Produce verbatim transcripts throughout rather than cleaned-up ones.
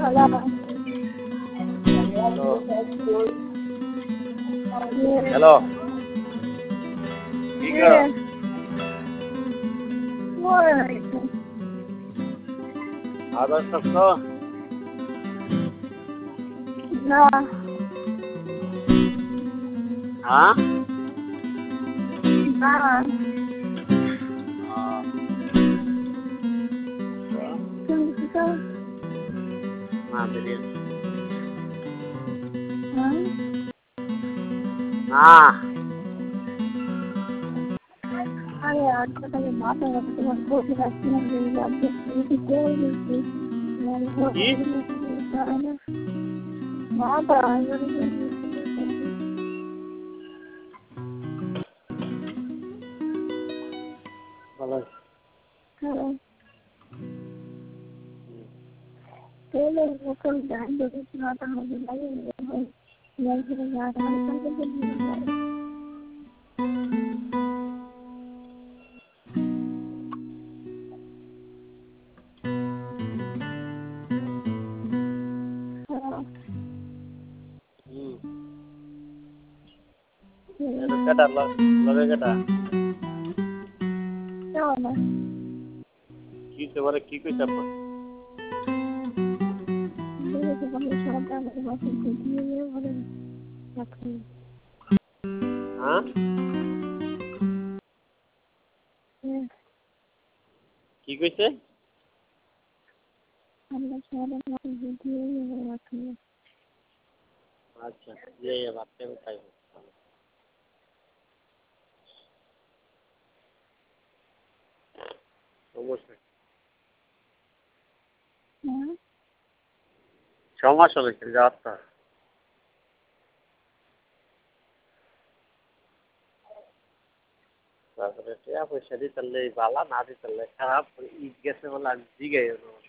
hello কি করো আদর সত্য না হ্যাঁ না তুমি কি করো না বেরিয়ে হ্যাঁ না আরে আর কোথায় মাথা ব্যথা তোমার বসে থাকছি না যে আপনি কি করে দিচ্ছি মাথা ভালো হ্যাঁ তেলে মুখল ডান দিকে মাথা মধ্যে লাগিয়ে হয় লাগিয়ে যাওয়ার আমার কাছে দিয়ে যায় কেটা লগে কেটা না কি তোমারে কি কইছ আপা দেখে বলে সরকার আমাকে দিয়ে দিয়ে বলে রাখি হ্যাঁ কি কইছে আমরা সবাই আমাকে দিয়ে দিয়ে রাখি আচ্ছা এই বাচ্চা খাই সমস্যা হ্যাঁ সমস্যা হয়েছে যাওয়ার তারপরে টিয়া পয়সা দিতে বালা না দিতে খারাপ ঈদ গেছে বলে আমি জিগাই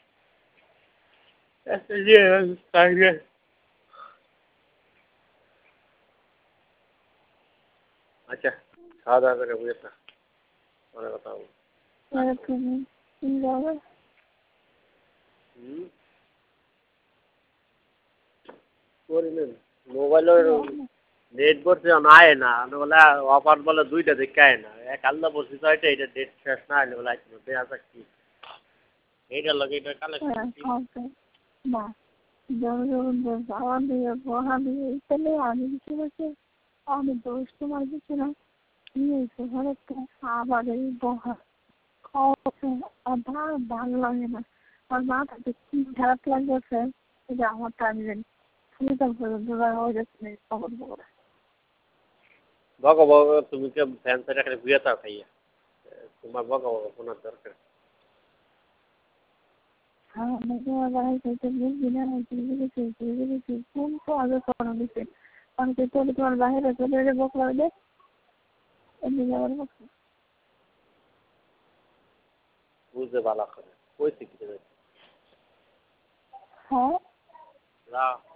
আচ্ছা খাওয়া দাওয়া করে বুঝেছ পরে কথা বলবো তুমি তুমি যাবে হুম করিলেন মোবাইলের নেট বলছে আয় না বলে অফার বলে দুইটা দেখে আয় না এক আল্লাহ বলছি তো এটা এটা ডেট শেষ না হলে বলে আসছিল দেয়া যাক কি এইটা লাগে এটা কালেকশন না যেমন যাওয়া দিয়ে বহা দিয়ে তাহলে আমি কিছু বলছি আমি দোষ তোমার কিছু না নিয়েছে ঘরেতে আবার এই বহা খাওয়া ভালো লাগে না আমার মাথাতে কি খারাপ লাগতেছে যে আমার টাইম জানি বকো বকো তুমি কে ফ্যান সাইড এখানে ঘুরে থাও খাইয়া তোমার বকো বকো শোনার দরকার হ্যাঁ আমি তোমার বাড়াই করতে বুঝবি না কোন তো আগে করানো দিচ্ছে আমি তো তোর তোমার বাইরে চলে এলে বক লাগবে এমনি যাবার বক বুঝতে ভালো করে কইছে কি হ্যাঁ না